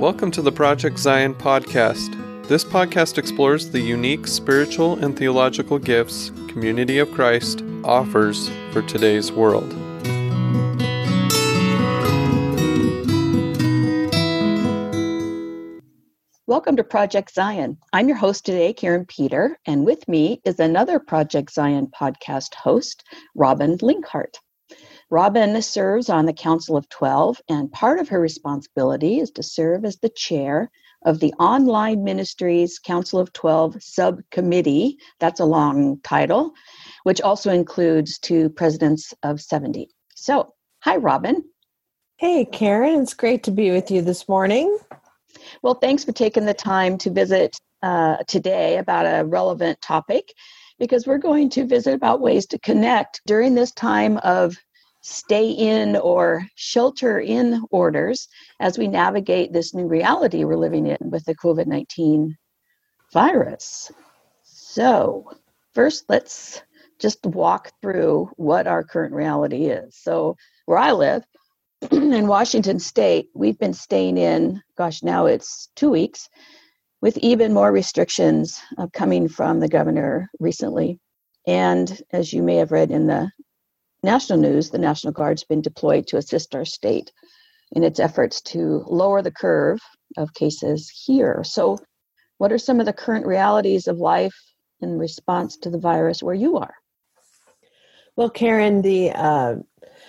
Welcome to the Project Zion podcast. This podcast explores the unique spiritual and theological gifts Community of Christ offers for today's world. Welcome to Project Zion. I'm your host today, Karen Peter, and with me is another Project Zion podcast host, Robin Linkhart. Robin serves on the Council of 12, and part of her responsibility is to serve as the chair of the Online Ministries Council of 12 subcommittee. That's a long title, which also includes 2 presidents of 70. So, hi, Robin. Hey, Karen. It's great to be with you this morning. Well, thanks for taking the time to visit today about a relevant topic, because we're going to visit about ways to connect during this time of stay in or shelter in orders as we navigate this new reality we're living in with the COVID-19 virus. So first, let's just walk through what our current reality is. So where I live in Washington State, we've been staying in, now it's 2 weeks, with even more restrictions coming from the governor recently. And as you may have read in the national news, the National Guard's been deployed to assist our state in its efforts to lower the curve of cases here. So what are some of the current realities of life in response to the virus where you are? Well, Karen, the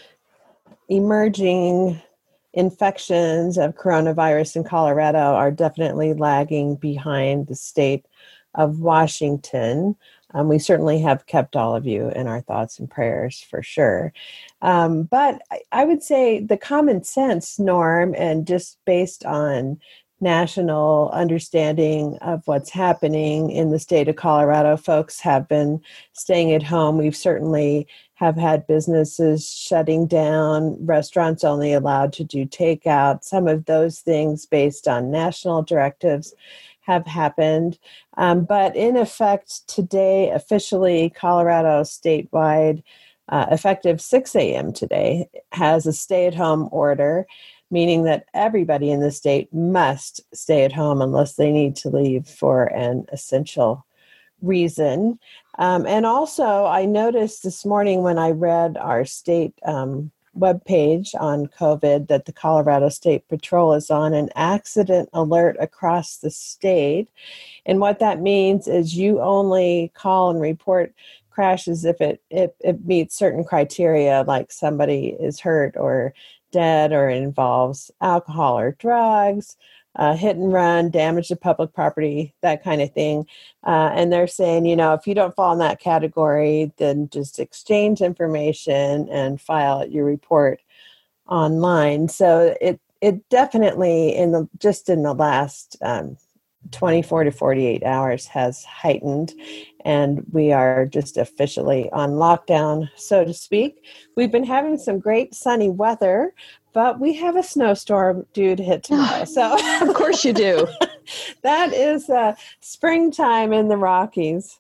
emerging infections of coronavirus in Colorado are definitely lagging behind the state of Washington. We certainly have kept all of you in our thoughts and prayers for sure. But I would say the common sense norm, and just based on national understanding of what's happening in the state of Colorado, folks have been staying at home. We've certainly have had businesses shutting down, restaurants only allowed to do takeout. Some of those things based on national directives have happened. But in effect, today, officially, Colorado statewide, effective 6 a.m. today, has a stay-at-home order, meaning that everybody in the state must stay at home unless they need to leave for an essential reason. And also, I noticed this morning when I read our state webpage on COVID that the Colorado State Patrol is on an accident alert across the state. And what that means is you only call and report crashes if it meets certain criteria, like somebody is hurt or dead or involves alcohol or drugs, hit and run, damage to public property, that kind of thing. And they're saying, if you don't fall in that category, then just exchange information and file your report online. So it definitely, in the last 24 to 48 hours has heightened, and we are just officially on lockdown, so to speak. We've been having some great sunny weather, but we have a snowstorm due to hit tomorrow. So of course you do. That is springtime in the Rockies.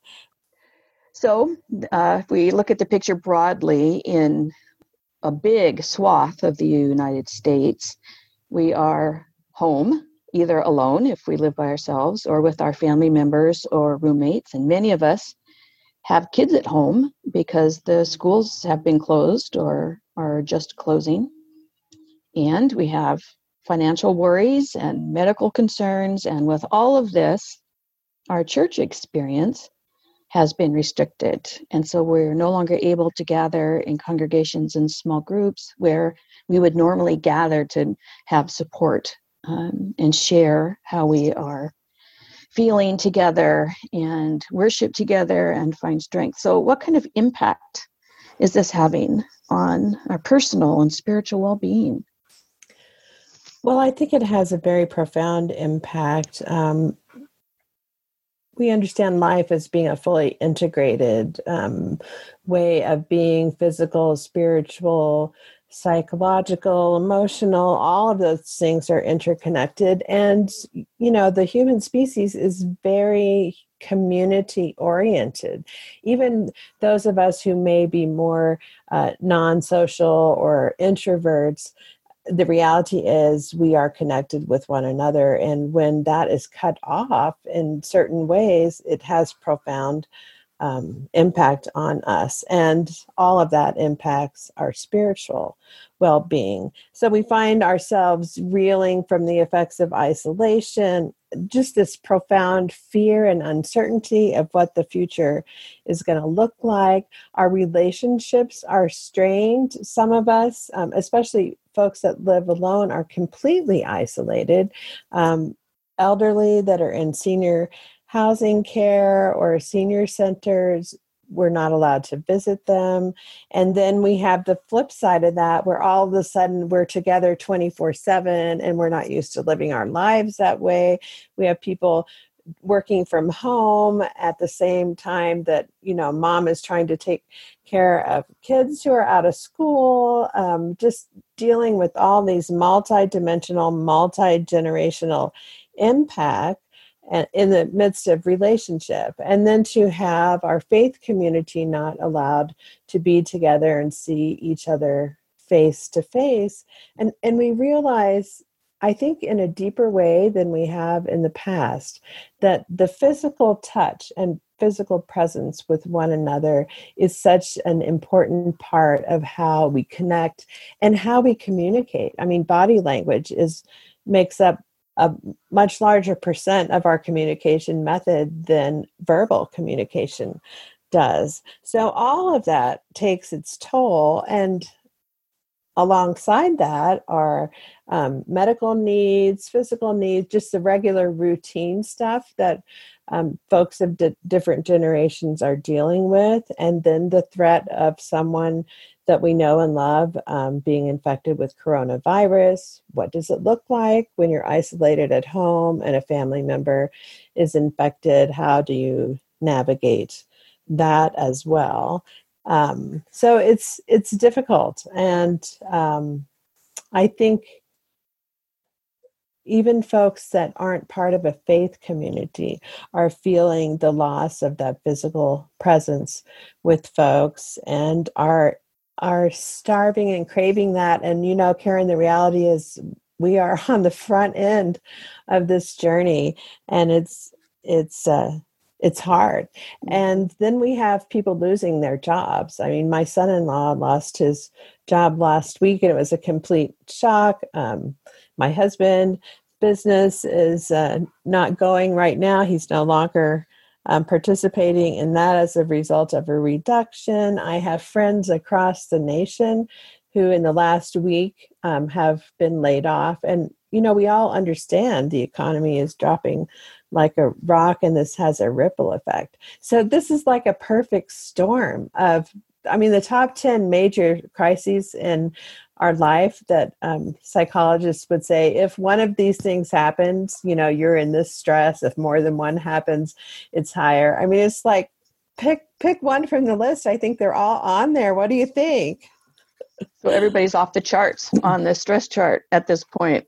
So if we look at the picture broadly in a big swath of the United States, we are home, either alone if we live by ourselves or with our family members or roommates. And many of us have kids at home because the schools have been closed or are just closing. And we have financial worries and medical concerns. And with all of this, our church experience has been restricted. And so we're no longer able to gather in congregations and small groups where we would normally gather to have support and share how we are feeling together and worship together and find strength. So what kind of impact is this having on our personal and spiritual well-being? Well, I think it has a very profound impact. We understand life as being a fully integrated way of being: physical, spiritual, psychological, emotional. All of those things are interconnected. And, the human species is very community oriented. Even those of us who may be more non-social or introverts the reality is we are connected with one another. And when that is cut off in certain ways, it has profound impact on us. And all of that impacts our spiritual well-being. So we find ourselves reeling from the effects of isolation, just this profound fear and uncertainty of what the future is going to look like. Our relationships are strained. Some of us, especially folks that live alone, are completely isolated. Elderly that are in senior housing care or senior centers, we're not allowed to visit them. And then we have the flip side of that, where all of a sudden we're together 24/7 and we're not used to living our lives that way. We have people working from home at the same time that, mom is trying to take care of kids who are out of school, just dealing with all these multi-dimensional, multi-generational impact and in the midst of relationship. And then to have our faith community not allowed to be together and see each other face to face. And we realize, I think in a deeper way than we have in the past, that the physical touch and physical presence with one another is such an important part of how we connect and how we communicate. I mean, body language makes up a much larger percent of our communication method than verbal communication does. So all of that takes its toll. And alongside that are medical needs, physical needs, just the regular routine stuff that folks of different generations are dealing with. And then the threat of someone that we know and love being infected with coronavirus. What does it look like when you're isolated at home and a family member is infected? How do you navigate that as well? So it's difficult. And I think even folks that aren't part of a faith community are feeling the loss of that physical presence with folks and are starving and craving that. And, Karen, the reality is we are on the front end of this journey, and it's hard. And then we have people losing their jobs. I mean, my son-in-law lost his job last week, and it was a complete shock. My husband's business is not going right now. He's no longer participating in that as a result of a reduction. I have friends across the nation who in the last week have been laid off. And, we all understand the economy is dropping like a rock, and this has a ripple effect. So this is like a perfect storm of, the top 10 major crises in our life that psychologists would say, if one of these things happens, you're in this stress. If more than one happens, it's higher. It's like, pick one from the list. I think they're all on there. What do you think? So everybody's off the charts on the stress chart at this point.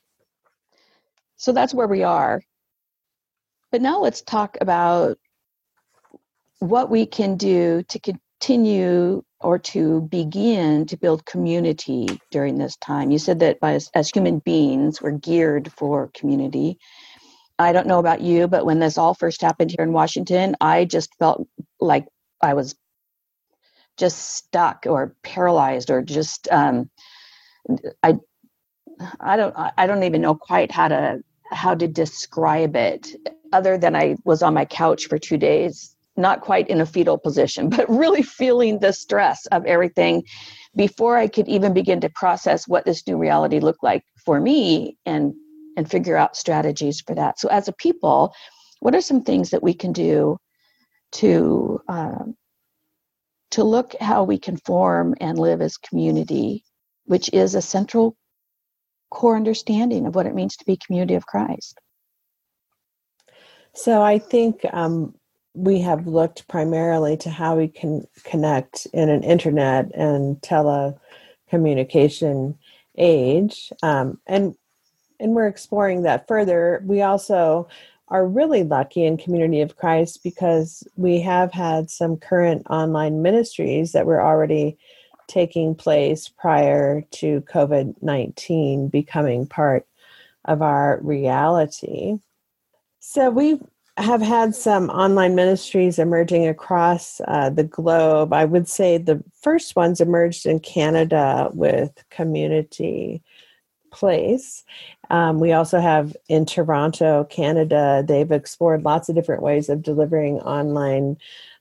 So that's where we are. But now let's talk about what we can do to continue or to begin to build community during this time. You said that as human beings, we're geared for community. I don't know about you, but when this all first happened here in Washington, I just felt like I was just stuck or paralyzed or just I don't even know quite how to describe it, other than I was on my couch for 2 days, not quite in a fetal position, but really feeling the stress of everything before I could even begin to process what this new reality looked like for me and figure out strategies for that. So as a people, what are some things that we can do to look how we can form and live as community, which is a central core understanding of what it means to be community of Christ? So I think we have looked primarily to how we can connect in an internet and telecommunication age, and we're exploring that further. We also are really lucky in Community of Christ because we have had some current online ministries that we're already taking place prior to COVID-19 becoming part of our reality. So we have had some online ministries emerging across the globe. I would say the first ones emerged in Canada with Community Place. We also have in Toronto, Canada, they've explored lots of different ways of delivering online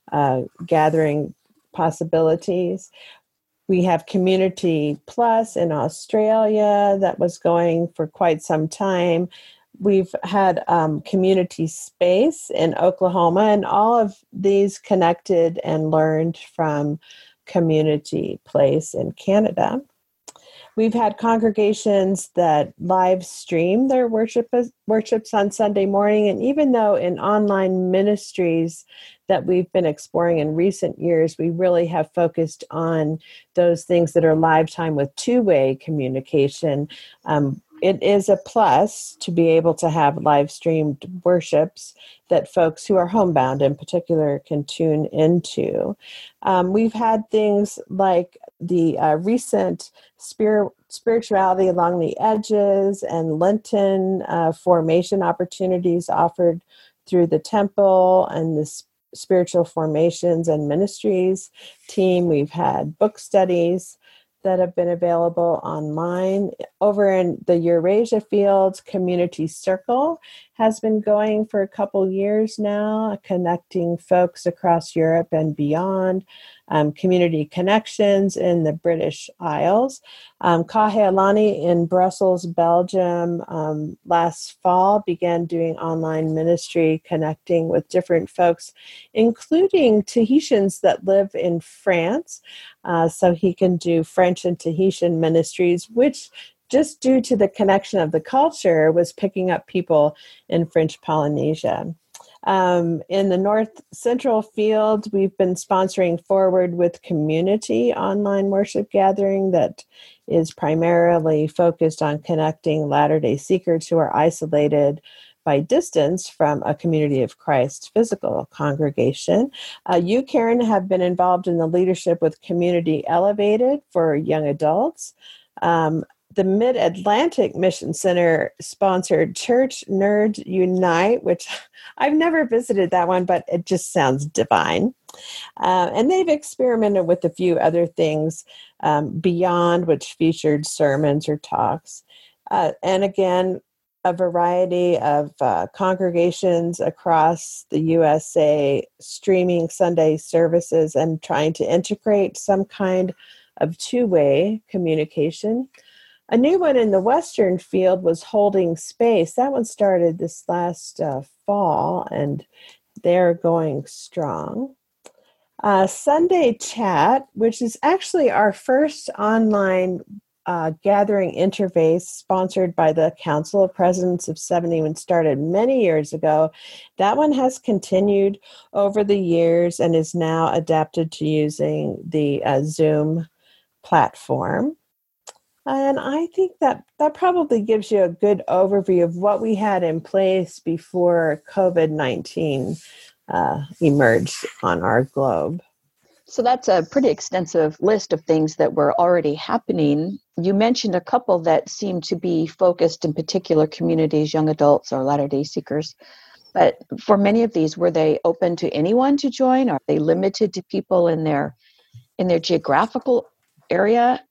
gathering possibilities. We have Community Plus in Australia that was going for quite some time. We've had Community Space in Oklahoma, and all of these connected and learned from Community Place in Canada. We've had congregations that live stream their worships on Sunday morning. And even though in online ministries that we've been exploring in recent years, we really have focused on those things that are live time with two-way communication. It is a plus to be able to have live streamed worships that folks who are homebound in particular can tune into. We've had things like the recent spirituality along the edges and Lenten formation opportunities offered through the temple and the spiritual formations and ministries team. We've had book studies that have been available online. Over in the Eurasia field, Community Circle has been going for a couple years now, connecting folks across Europe and beyond. Community Connections in the British Isles. Kahealani in Brussels, Belgium, last fall began doing online ministry, connecting with different folks, including Tahitians that live in France. So he can do French and Tahitian ministries, which just due to the connection of the culture was picking up people in French Polynesia. In the North Central field, we've been sponsoring Forward with Community online worship gathering that is primarily focused on connecting Latter-day Seekers who are isolated by distance from a Community of Christ physical congregation. You, Karen, have been involved in the leadership with Community Elevated for young adults. The Mid-Atlantic Mission Center sponsored Church Nerds Unite, which I've never visited that one, but it just sounds divine. And they've experimented with a few other things beyond, which featured sermons or talks. And again, a variety of congregations across the USA streaming Sunday services and trying to integrate some kind of two-way communication. A new one in the Western field was Holding Space. That one started this last fall, and they're going strong. Sunday Chat, which is actually our first online gathering interface sponsored by the Council of Presidents of 70 and started many years ago. That one has continued over the years and is now adapted to using the Zoom platform. And I think that probably gives you a good overview of what we had in place before COVID-19 emerged on our globe. So that's a pretty extensive list of things that were already happening. You mentioned a couple that seem to be focused in particular communities, young adults or Latter-day Seekers. But for many of these, were they open to anyone to join? Are they limited to people in their geographical area?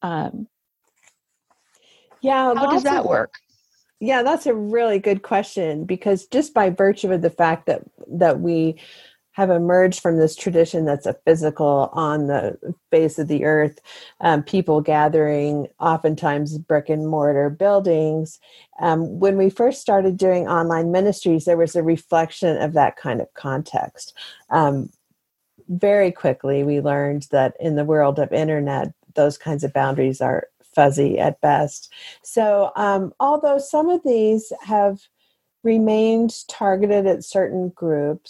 Yeah, how does that work? Yeah, that's a really good question, because just by virtue of the fact that we have emerged from this tradition that's a physical on the face of the earth, people gathering, oftentimes brick and mortar buildings. When we first started doing online ministries, there was a reflection of that kind of context. Very quickly, we learned that in the world of internet, those kinds of boundaries are fuzzy at best. So although some of these have remained targeted at certain groups,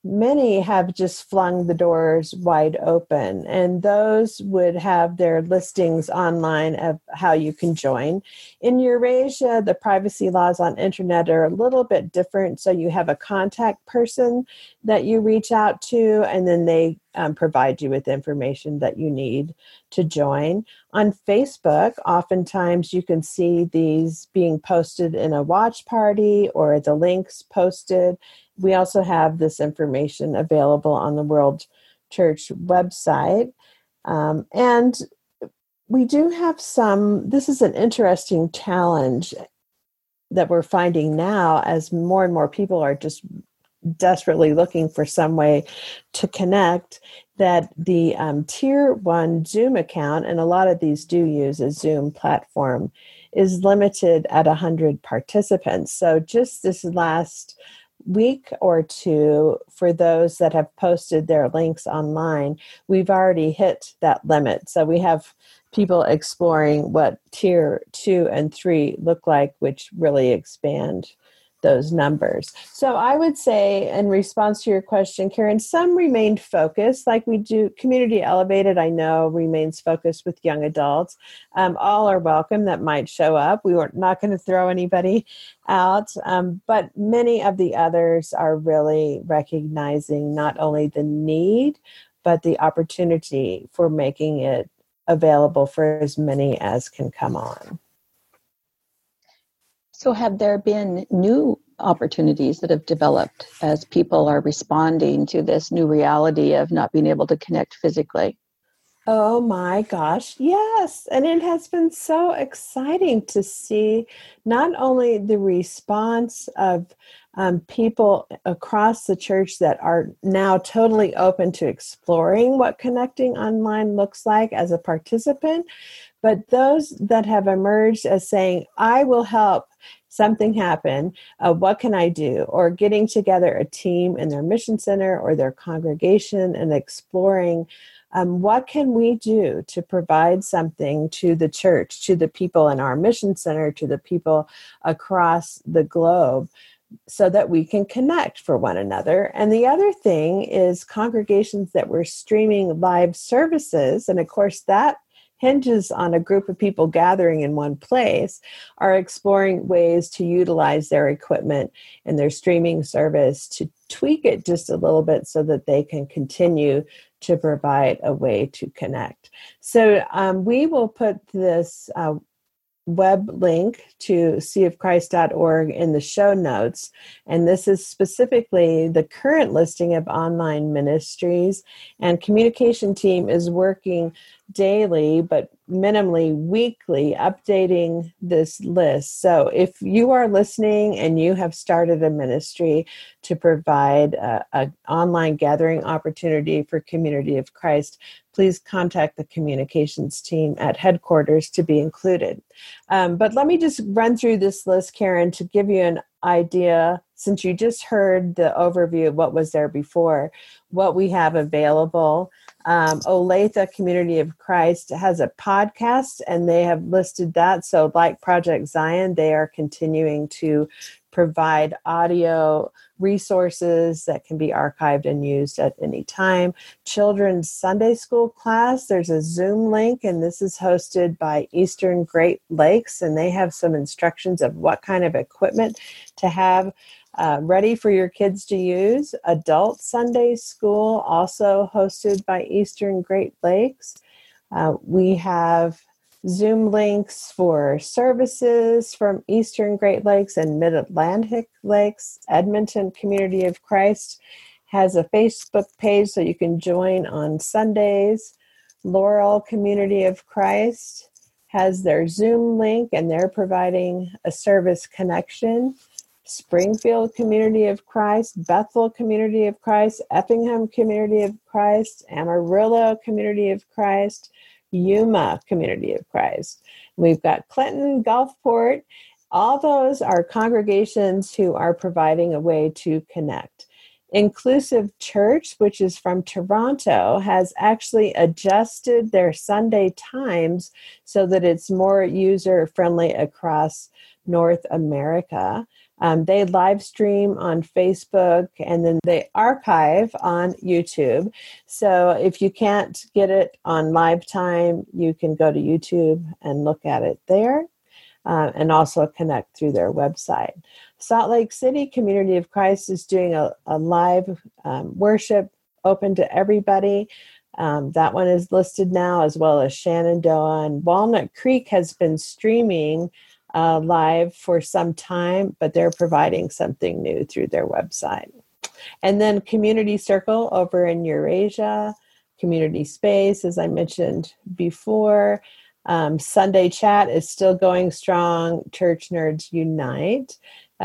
many have just flung the doors wide open, and those would have their listings online of how you can join. In Eurasia, the privacy laws on internet are a little bit different. So you have a contact person that you reach out to, and then they provide you with information that you need to join. On Facebook, oftentimes you can see these being posted in a watch party or the links posted. We also have this information available on the World Church website. And we do have this is an interesting challenge that we're finding now as more and more people are just desperately looking for some way to connect, that the Tier 1 Zoom account, and a lot of these do use a Zoom platform, is limited at 100 participants. So just this last week or two, for those that have posted their links online, we've already hit that limit. So we have people exploring what Tier 2 and 3 look like, which really expand those numbers. So I would say, in response to your question, Karen, some remained focused, like we do. Community Elevated, I know, remains focused with young adults. All are welcome that might show up. We were not going to throw anybody out, but many of the others are really recognizing not only the need, but the opportunity for making it available for as many as can come on. So have there been new opportunities that have developed as people are responding to this new reality of not being able to connect physically? Oh my gosh, yes. And it has been so exciting to see not only the response of people across the church that are now totally open to exploring what connecting online looks like as a participant, but those that have emerged as saying, I will help something happen, what can I do? Or getting together a team in their mission center or their congregation and exploring what can we do to provide something to the church, to the people in our mission center, to the people across the globe, so that we can connect for one another. And the other thing is congregations that were streaming live services, and of course that hinges on a group of people gathering in one place, are exploring ways to utilize their equipment and their streaming service to tweak it just a little bit so that they can continue to provide a way to connect. So we will put this web link to seaofchrist.org in the show notes. And this is specifically the current listing of online ministries. And communication team is working daily, but minimally weekly, updating this list. So if you are listening and you have started a ministry to provide an online gathering opportunity for Community of Christ, please contact the communications team at headquarters to be included. But let me just run through this list, Karen, to give you an idea, since you just heard the overview of what was there before, what we have available. Olathe Community of Christ has a podcast, and they have listed that. So like Project Zion, they are continuing to provide audio resources that can be archived and used at any time. Children's Sunday School class, there's a Zoom link, and this is hosted by Eastern Great Lakes, and they have some instructions of what kind of equipment to have ready for your kids to use. Adult Sunday School, also hosted by Eastern Great Lakes. We have Zoom links for services from Eastern Great Lakes and Mid-Atlantic Lakes. Edmonton Community of Christ has a Facebook page so you can join on Sundays. Laurel Community of Christ has their Zoom link, and they're providing a service connection. Springfield Community of Christ, Bethel Community of Christ, Effingham Community of Christ, Amarillo Community of Christ, Yuma Community of Christ. We've got Clinton, Gulfport. All those are congregations who are providing a way to connect. Inclusive Church, which is from Toronto, has actually adjusted their Sunday times so that it's more user-friendly across North America. They live stream on Facebook, and then they archive on YouTube. So if you can't get it on live time, you can go to YouTube and look at it there, and also connect through their website. Salt Lake City Community of Christ is doing a live worship open to everybody. That one is listed now, as well as Shenandoah. And Walnut Creek has been streaming live for some time, but they're providing something new through their website. And then Community Circle over in Eurasia, Community Space, as I mentioned before. Sunday Chat is still going strong. Church Nerds Unite.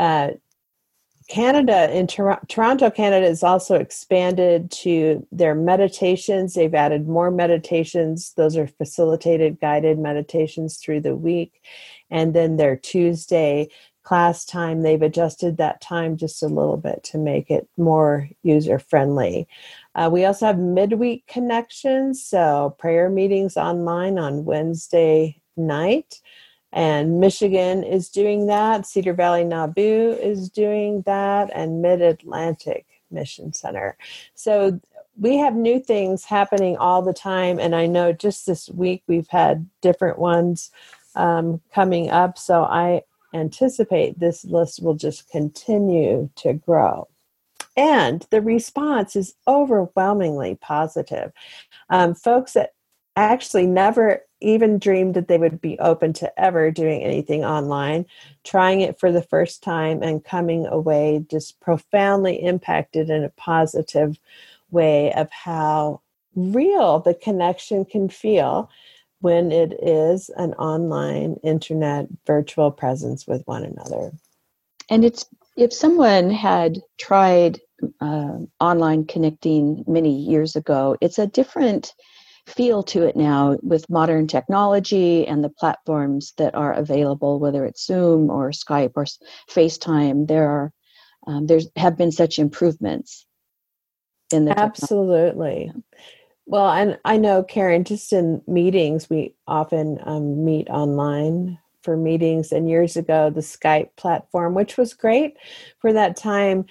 Canada, in Toronto, Canada, has also expanded to their meditations. They've added more meditations. Those are facilitated, guided meditations through the week. And then their Tuesday class time, they've adjusted that time just a little bit to make it more user-friendly. We also have midweek connections, so prayer meetings online on Wednesday night. And Michigan is doing that. Cedar Valley Nauvoo is doing that, and Mid-Atlantic Mission Center. So we have new things happening all the time. And I know just this week we've had different ones coming up. So I anticipate this list will just continue to grow. And the response is overwhelmingly positive. Folks that actually never even dreamed that they would be open to ever doing anything online, trying it for the first time and coming away just profoundly impacted in a positive way of how real the connection can feel when it is an online internet virtual presence with one another. And it's, if someone had tried online connecting many years ago, it's a different feel to it now with modern technology and the platforms that are available, whether it's Zoom or Skype or FaceTime. There's have been such improvements in the Absolutely. Technology. Well, and I know, Karen, just in meetings, we often meet online for meetings. And years ago, the Skype platform, which was great for that time,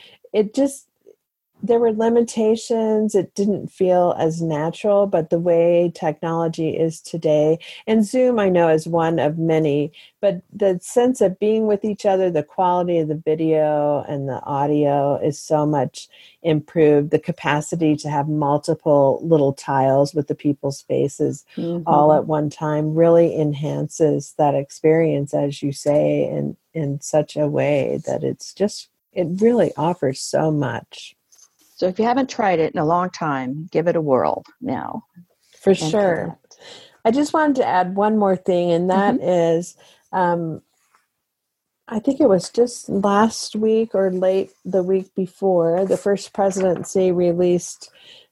there were limitations. It didn't feel as natural, but the way technology is today, and Zoom, I know, is one of many, but the sense of being with each other, the quality of the video and the audio is so much improved. The capacity to have multiple little tiles with the people's faces all at one time really enhances that experience, as you say, in such a way that it really offers so much. So if you haven't tried it in a long time, give it a whirl now. For sure. Connect. I just wanted to add one more thing, and that is, I think it was just last week or late the week before, the First Presidency released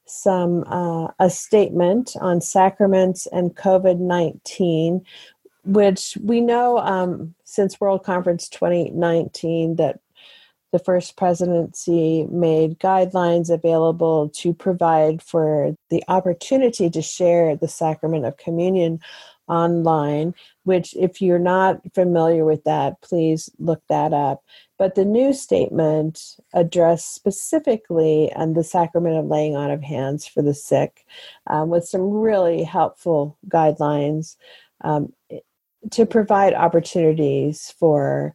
a statement on sacraments and COVID-19, which we know since World Conference 2019 that the First Presidency made guidelines available to provide for the opportunity to share the sacrament of communion online, which, if you're not familiar with that, please look that up. But the new statement addressed specifically on the sacrament of laying on of hands for the sick, with some really helpful guidelines to provide opportunities for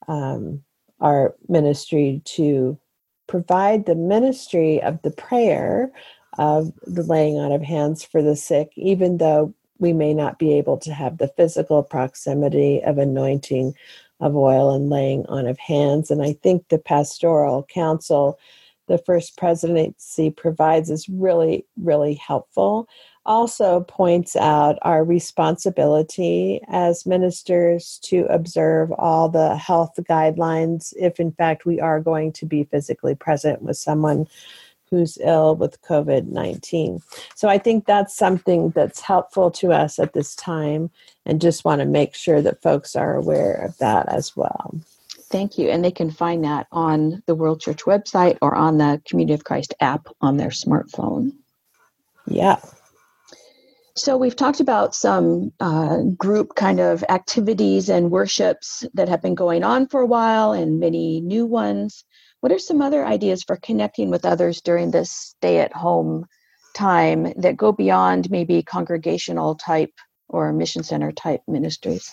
our ministry to provide the ministry of the prayer of the laying on of hands for the sick, even though we may not be able to have the physical proximity of anointing of oil and laying on of hands. And I think the pastoral counsel the First Presidency provides is really, really helpful. Also points out our responsibility as ministers to observe all the health guidelines if, in fact, we are going to be physically present with someone who's ill with COVID-19. So I think that's something that's helpful to us at this time, and just want to make sure that folks are aware of that as well. Thank you. And they can find that on the World Church website or on the Community of Christ app on their smartphone. Yeah. So we've talked about some group kind of activities and worships that have been going on for a while and many new ones. What are some other ideas for connecting with others during this stay-at-home time that go beyond maybe congregational type or mission center type ministries?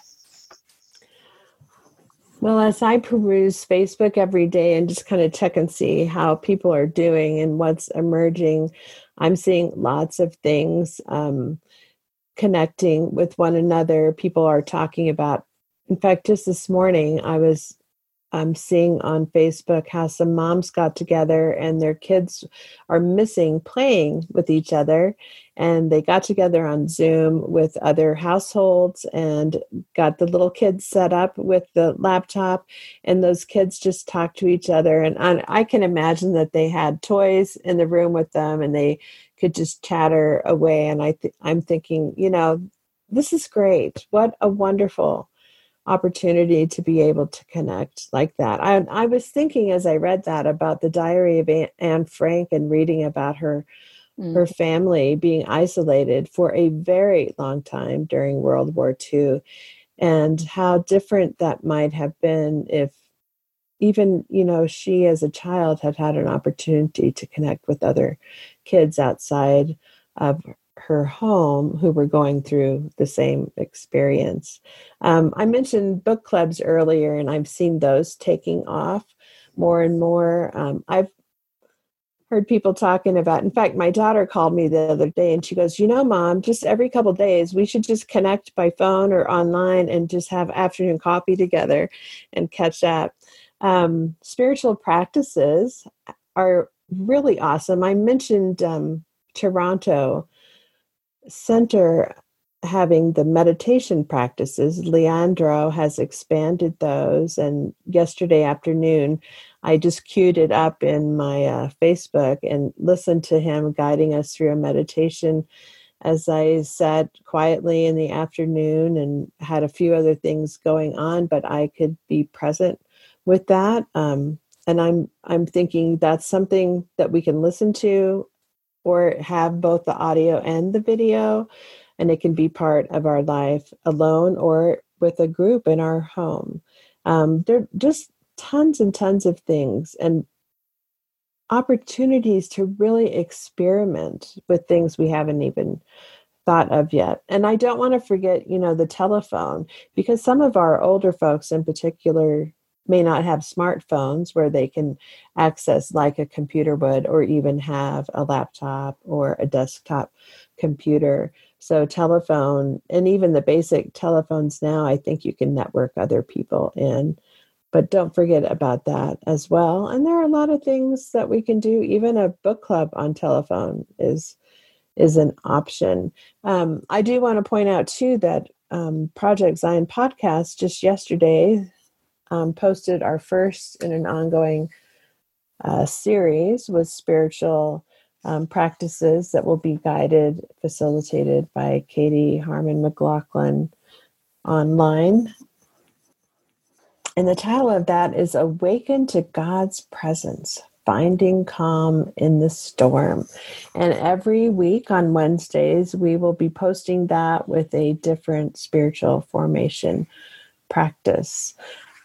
Well, as I peruse Facebook every day and just kind of check and see how people are doing and what's emerging, I'm seeing lots of things connecting with one another. People are talking about, in fact, just this morning, I'm seeing on Facebook how some moms got together and their kids are missing playing with each other. And they got together on Zoom with other households and got the little kids set up with the laptop. And those kids just talked to each other. And I can imagine that they had toys in the room with them and they could just chatter away. And I'm thinking, this is great. What a wonderful opportunity to be able to connect like that. I was thinking as I read that about the diary of Anne Frank and reading about her family being isolated for a very long time during World War II, and how different that might have been if even, she as a child had had an opportunity to connect with other kids outside of her home who were going through the same experience. I mentioned book clubs earlier, and I've seen those taking off more and more. I've heard people talking about, in fact, my daughter called me the other day and she goes, Mom, just every couple of days, we should just connect by phone or online and just have afternoon coffee together and catch up. Spiritual practices are really awesome. I mentioned Toronto Center having the meditation practices. Leandro has expanded those, and yesterday afternoon I just queued it up in my Facebook and listened to him guiding us through a meditation as I sat quietly in the afternoon and had a few other things going on, but I could be present with that. And I'm thinking that's something that we can listen to or have both the audio and the video, and it can be part of our life alone or with a group in our home. There are just tons and tons of things and opportunities to really experiment with things we haven't even thought of yet. And I don't want to forget, the telephone, because some of our older folks in particular may not have smartphones where they can access like a computer would, or even have a laptop or a desktop computer. So telephone, and even the basic telephones now, I think you can network other people in. But don't forget about that as well. And there are a lot of things that we can do. Even a book club on telephone is an option. I do want to point out too that Project Zion Podcast just yesterday posted our first in an ongoing series with spiritual practices that will be guided, facilitated by Katie Harmon McLaughlin online. And the title of that is Awaken to God's Presence, Finding Calm in the Storm. And every week on Wednesdays, we will be posting that with a different spiritual formation practice.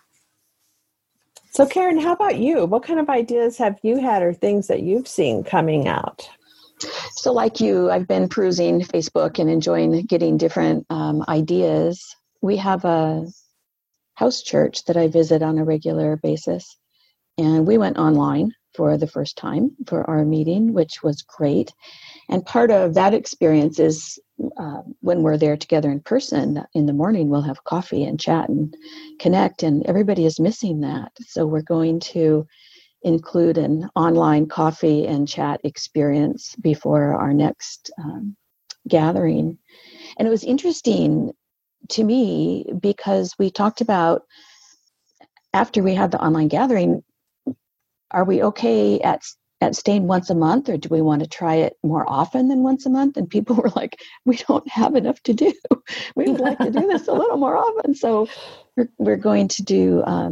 So Karen, how about you? What kind of ideas have you had or things that you've seen coming out? So like you, I've been perusing Facebook and enjoying getting different ideas. We have a house church that I visit on a regular basis, and we went online for the first time for our meeting, which was great. And part of that experience is when we're there together in person in the morning, we'll have coffee and chat and connect, and everybody is missing that. So we're going to include an online coffee and chat experience before our next gathering. And it was interesting to me because we talked about, after we had the online gathering, are we okay at staying once a month, or do we want to try it more often than once a month? And people were like, we don't have enough to do. We would like to do this a little more often. So we're going to do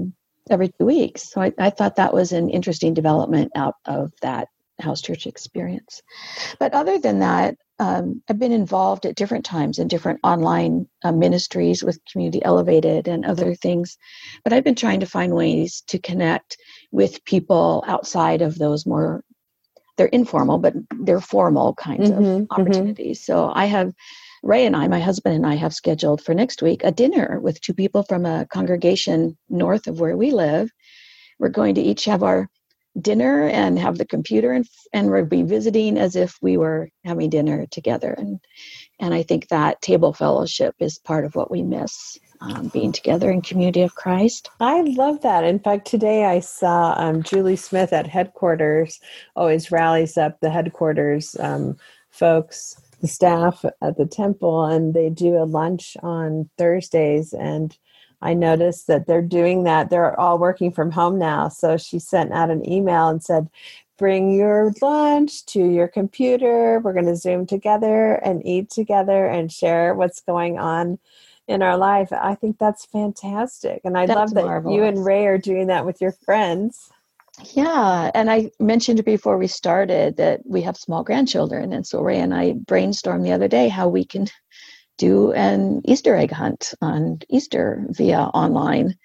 every 2 weeks. So I thought that was an interesting development out of that house church experience. But other than that, I've been involved at different times in different online ministries with Community Elevated and other things. But I've been trying to find ways to connect with people outside of those more, they're informal, but they're formal kinds of opportunities. So I have, Ray and I, my husband and I, have scheduled for next week a dinner with 2 people from a congregation north of where we live. We're going to each have our dinner and have the computer, and we'll be visiting as if we were having dinner together. And I think that table fellowship is part of what we miss, being together in Community of Christ. I love that. In fact, today I saw Julie Smith at headquarters, always rallies up the headquarters folks, the staff at the temple, and they do a lunch on Thursdays. And I noticed that they're doing that. They're all working from home now. So she sent out an email and said, bring your lunch to your computer. We're going to Zoom together and eat together and share what's going on in our life. I think that's fantastic. And I love that marvelous. You and Ray are doing that with your friends. Yeah. And I mentioned before we started that we have small grandchildren. And so Ray and I brainstormed the other day how we can do an Easter egg hunt on Easter via online.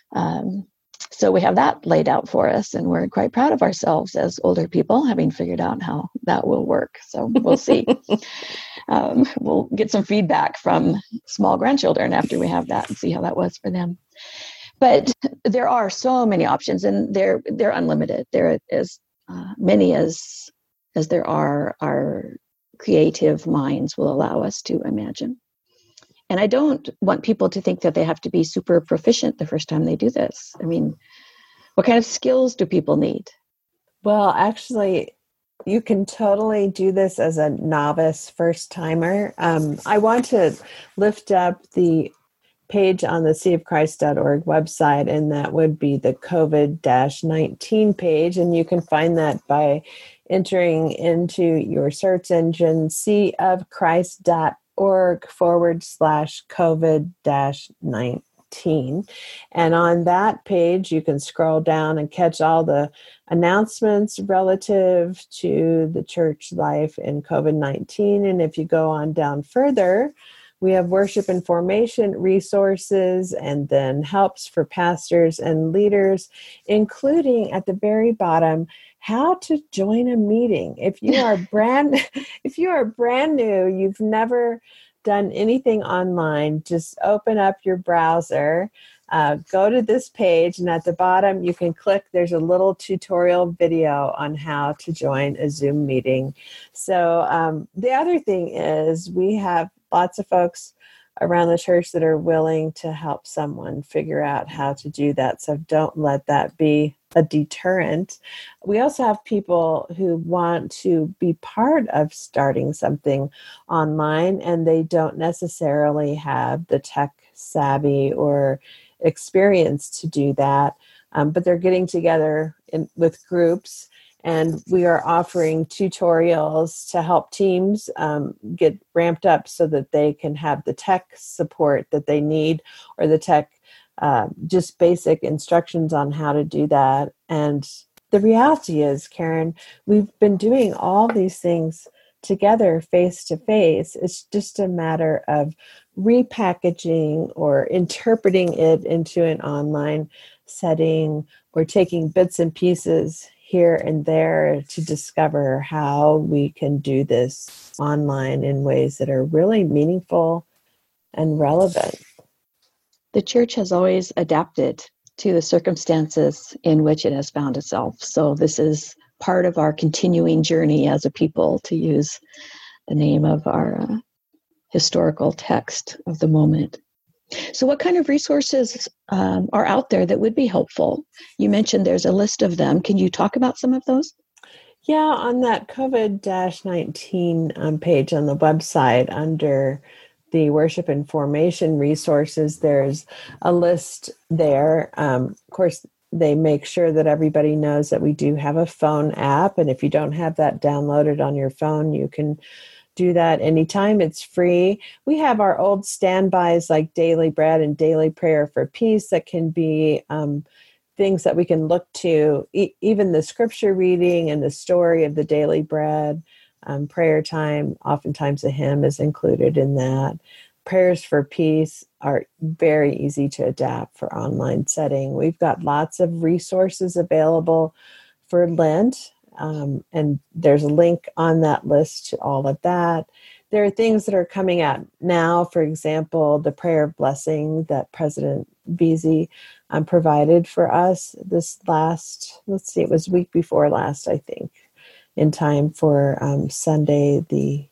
So we have that laid out for us, and we're quite proud of ourselves as older people, having figured out how that will work. So we'll see. We'll get some feedback from small grandchildren after we have that and see how that was for them. But there are so many options, and they're unlimited. There are as many as there are our creative minds will allow us to imagine. And I don't want people to think that they have to be super proficient the first time they do this. I mean, what kind of skills do people need? Well, actually, you can totally do this as a novice first timer. I want to lift up the page on the seaofchrist.org website, and that would be the COVID-19 page. And you can find that by entering into your search engine, seaofchrist.org/COVID-19. And on that page, you can scroll down and catch all the announcements relative to the church life in COVID-19. And if you go on down further, we have worship and formation resources, and then helps for pastors and leaders, including at the very bottom, how to join a meeting. If you are brand new, you've never done anything online, just open up your browser, go to this page, and at the bottom you can click. There's a little tutorial video on how to join a Zoom meeting. So the other thing is we have lots of folks around the church that are willing to help someone figure out how to do that. So don't let that be a deterrent. We also have people who want to be part of starting something online, and they don't necessarily have the tech savvy or experience to do that, but they're getting together with groups. And we are offering tutorials to help teams get ramped up so that they can have the tech support that they need, or the tech, just basic instructions on how to do that. And the reality is, Karen, we've been doing all these things together face to face. It's just a matter of repackaging or interpreting it into an online setting, or taking bits and pieces here and there to discover how we can do this online in ways that are really meaningful and relevant. The church has always adapted to the circumstances in which it has found itself. So this is part of our continuing journey as a people, to use the name of our historical text of the moment. So what kind of resources are out there that would be helpful? You mentioned there's a list of them. Can you talk about some of those? Yeah, on that COVID-19 page on the website, under the worship and formation resources, there's a list there. Of course, they make sure that everybody knows that we do have a phone app. And if you don't have that downloaded on your phone, you can do that anytime. It's free. We have our old standbys like Daily Bread and Daily Prayer for Peace that can be things that we can look to, even the scripture reading and the story of the daily bread, prayer time. Oftentimes a hymn is included in that. Prayers for peace are very easy to adapt for online setting. We've got lots of resources available for Lent, and there's a link on that list to all of that. There are things that are coming out now, for example, the prayer of blessing that President Beasy provided for us this last, it was week before last, I think, in time for Sunday the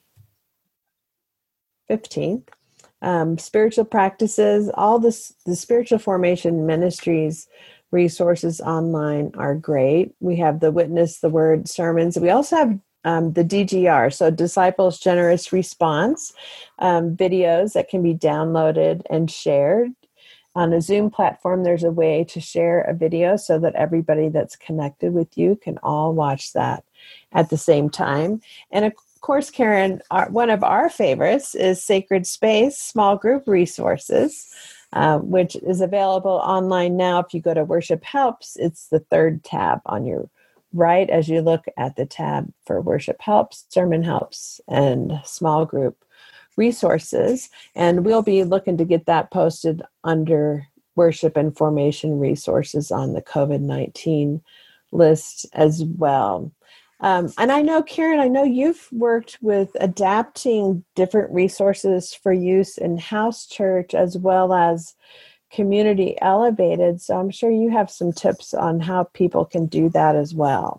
15th. Spiritual practices, all the spiritual formation ministries resources online are great. We have the Witness the Word sermons. We also have the DGR, so Disciples Generous Response, videos that can be downloaded and shared. On a Zoom platform, there's a way to share a video so that everybody that's connected with you can all watch that at the same time. And of course, Karen, one of our favorites is Sacred Space Small Group Resources, which is available online now. If you go to Worship Helps, it's the third tab on your right as you look at the tab for Worship Helps, Sermon Helps, and Small Group Resources. And we'll be looking to get that posted under Worship and Formation Resources on the COVID-19 list as well. And I know, Karen, I know you've worked with adapting different resources for use in house church as well as Community Elevated. So I'm sure you have some tips on how people can do that as well.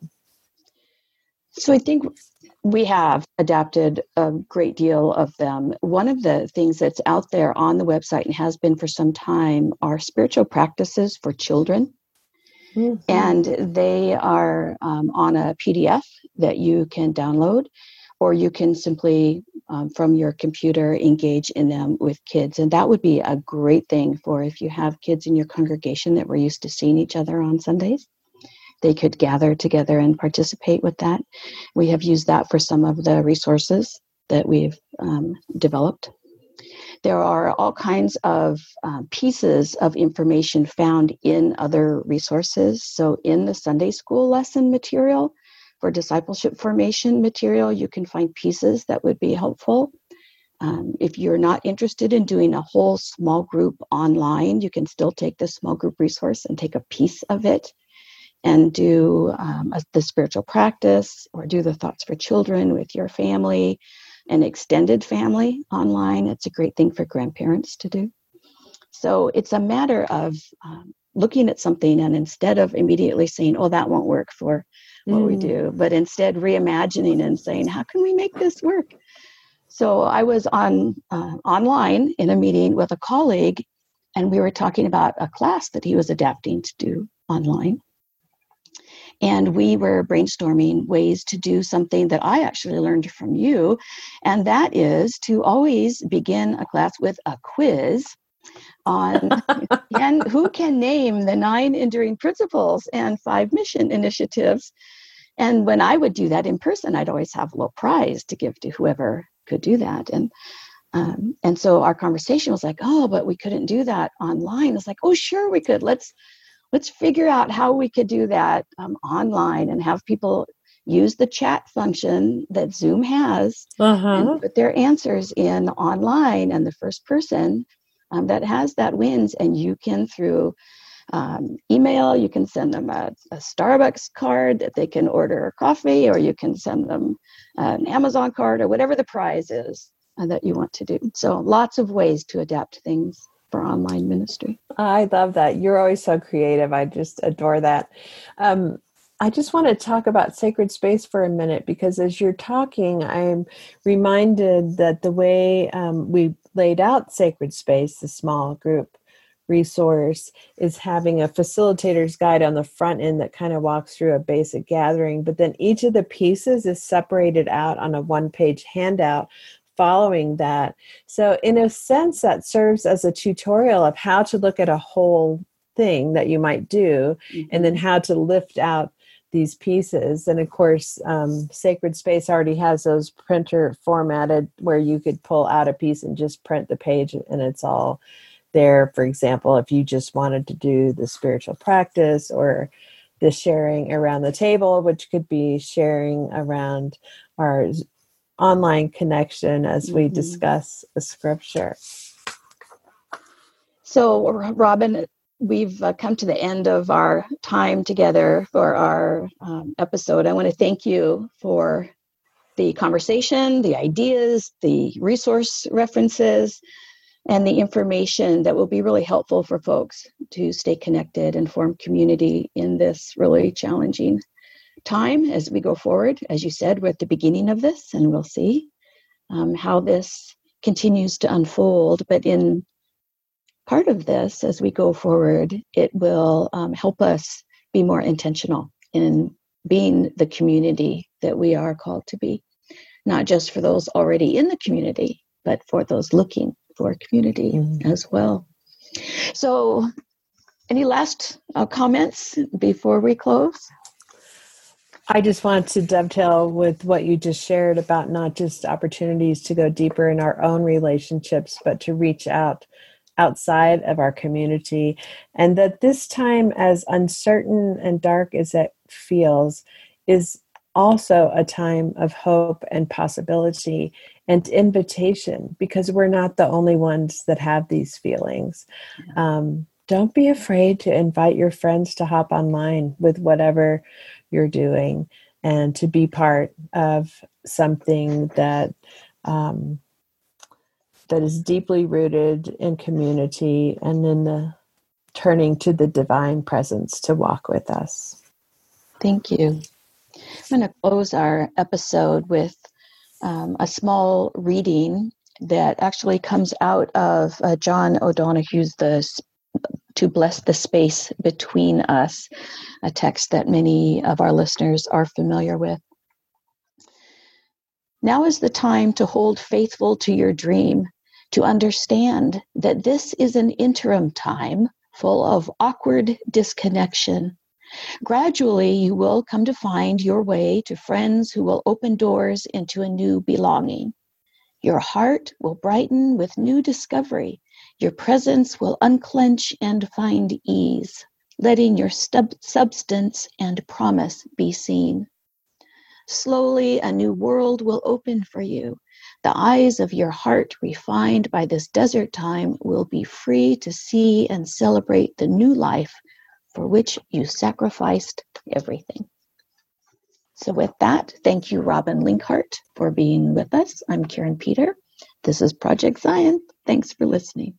So I think we have adapted a great deal of them. One of the things that's out there on the website and has been for some time are spiritual practices for children. Mm-hmm. And they are on a PDF that you can download, or you can simply, from your computer, engage in them with kids. And that would be a great thing for if you have kids in your congregation that were used to seeing each other on Sundays. They could gather together and participate with that. We have used that for some of the resources that we've developed. There are all kinds of pieces of information found in other resources. So in the Sunday school lesson material for discipleship formation material, you can find pieces that would be helpful. If you're not interested in doing a whole small group online, you can still take the small group resource and take a piece of it and do the spiritual practice or do the thoughts for children with your family. An extended family online. It's a great thing for grandparents to do. So it's a matter of looking at something and instead of immediately saying, oh, that won't work for what we do, but instead reimagining and saying, how can we make this work? So I was online in a meeting with a colleague, and we were talking about a class that he was adapting to do online. And we were brainstorming ways to do something that I actually learned from you. And that is to always begin a class with a quiz on and who can name the 9 enduring principles and 5 mission initiatives. And when I would do that in person, I'd always have a little prize to give to whoever could do that. And so our conversation was like, oh, but we couldn't do that online. It's like, oh, sure we could. Let's figure out how we could do that online and have people use the chat function that Zoom has and put their answers in online, and the first person that has that wins. And you can, through email, you can send them a Starbucks card that they can order coffee, or you can send them an Amazon card, or whatever the prize is that you want to do. So lots of ways to adapt things for online ministry. I love that. You're always so creative. I just adore that. I just want to talk about Sacred Space for a minute, because as you're talking, I'm reminded that the way we laid out Sacred Space, the small group resource, is having a facilitator's guide on the front end that kind of walks through a basic gathering, but then each of the pieces is separated out on a one-page handout following that. So in a sense, that serves as a tutorial of how to look at a whole thing that you might do, and then how to lift out these pieces. And of course, Sacred Space already has those printer formatted where you could pull out a piece and just print the page, and it's all there, for example, if you just wanted to do the spiritual practice or the sharing around the table, which could be sharing around our online connection as we discuss a scripture. So, Robin, we've come to the end of our time together for our episode. I want to thank you for the conversation, the ideas, the resource references, and the information that will be really helpful for folks to stay connected and form community in this really challenging time as we go forward. As you said, we're at the beginning of this, and we'll see how this continues to unfold. But in part of this, as we go forward, it will help us be more intentional in being the community that we are called to be, not just for those already in the community, but for those looking for community as well. So, any last comments before we close? I just want to dovetail with what you just shared about not just opportunities to go deeper in our own relationships, but to reach out outside of our community. And that this time, as uncertain and dark as it feels, is also a time of hope and possibility and invitation, because we're not the only ones that have these feelings. Don't be afraid to invite your friends to hop online with whatever you're doing and to be part of something that that is deeply rooted in community and in the turning to the divine presence to walk with us. Thank you. I'm going to close our episode with a small reading that actually comes out of John O'Donohue's To Bless the Space Between Us, a text that many of our listeners are familiar with. Now is the time to hold faithful to your dream, to understand that this is an interim time full of awkward disconnection. Gradually, you will come to find your way to friends who will open doors into a new belonging. Your heart will brighten with new discovery. Your presence will unclench and find ease, letting your substance and promise be seen. Slowly, a new world will open for you. The eyes of your heart, refined by this desert time, will be free to see and celebrate the new life for which you sacrificed everything. So with that, thank you, Robin Linkhart, for being with us. I'm Karen Peter. This is Project Zion. Thanks for listening.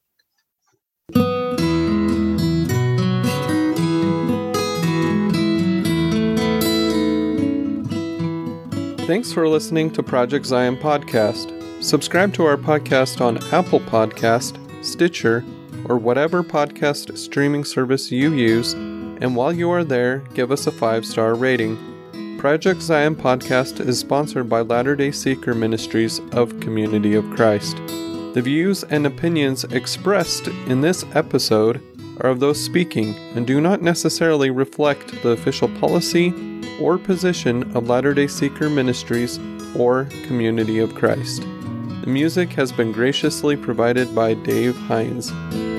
Thanks for listening to Project Zion Podcast. Subscribe to our podcast on Apple Podcast, Stitcher, or whatever podcast streaming service you use, and while you are there, give us a 5-star rating. Project Zion Podcast is sponsored by Latter-day Seeker Ministries of Community of Christ. The views and opinions expressed in this episode are of those speaking and do not necessarily reflect the official policy or position of Latter-day Seeker Ministries or Community of Christ. The music has been graciously provided by Dave Hines.